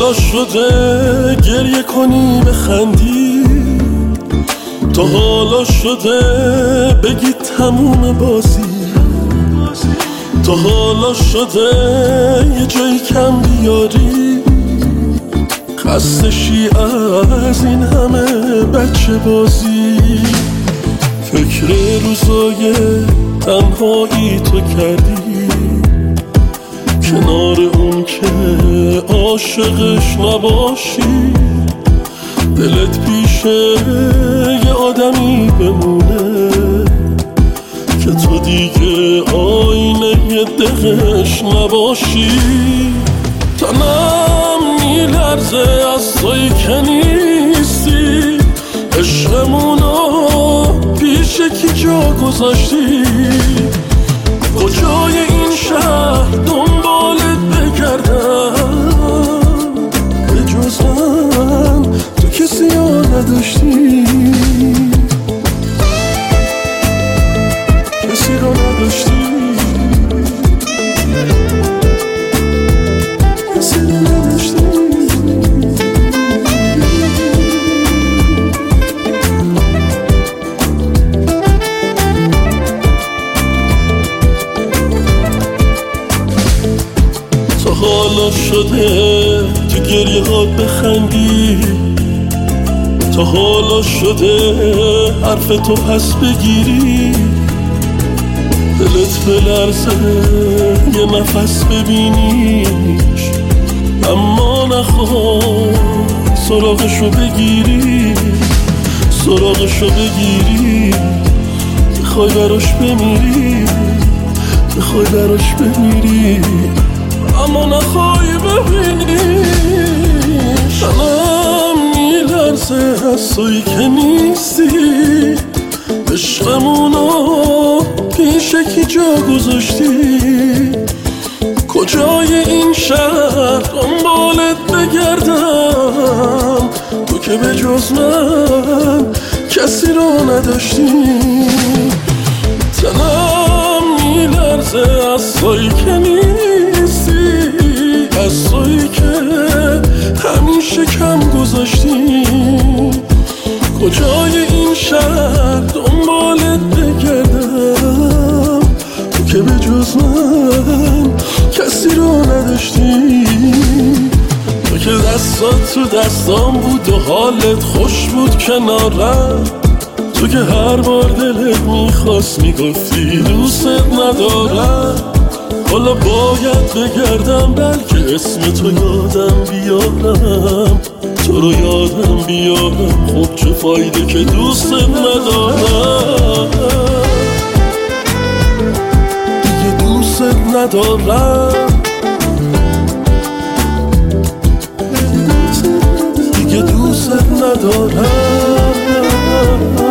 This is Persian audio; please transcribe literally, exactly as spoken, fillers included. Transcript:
حالا شده گریه کنی بخندی، تا حالا شده بگی تموم بازی، تا حالا شده یه جایی کم بیاری، خستشی از این همه بچه بازی. فکر روزای تنهایی تو کردی، کنار اون که عاشقش نباشی، دلت پیشه یه آدمی بمونه که تو دیگه آینه یه دقش نباشی. تنم میلرزه از توی که نیستی، عشقمونو پیش کی جا گذاشتی، کجای این شهر دنبالت بگردم، به جز من تو کسی ها نداشتی، کسی رو نداشتی، کسی رو نداشتی. تا حالا شده تو گریه ها بخندی، تا حالا شده حرف تو پس بگیری، دلت بلرزه یه نفس ببینیش، اما نخوای سراغشو بگیری، سراغشو بگیری، بخوای براش بمیری، بخوای براش بمیری، اما نخوای ببینی. تنم میلرزه از توی که نیستی، عشقمونو پیش کی جا گذاشتی، کجای این شهر دنبالت بگردم، تو که به جز من کسی رو نداشتی. تنم میلرزه از توی که نیستی، از توی که همیشه کم گذاشتی، کجای این شهر دنبالت بگردم، تو که به جز من کسی رو نداشتی، تو که دستات تو دستام بود و حالت خوش بود کنارم، تو که هر بار دلت میخواست میگفتی دوست ندارم. حالا باید بگردم بلکه اسم تو یادم بیارم، تو رو یادم بیارم، خب چه فایده که دوست ندارم، دیگه دوست ندارم، دیگه دوست ندارم.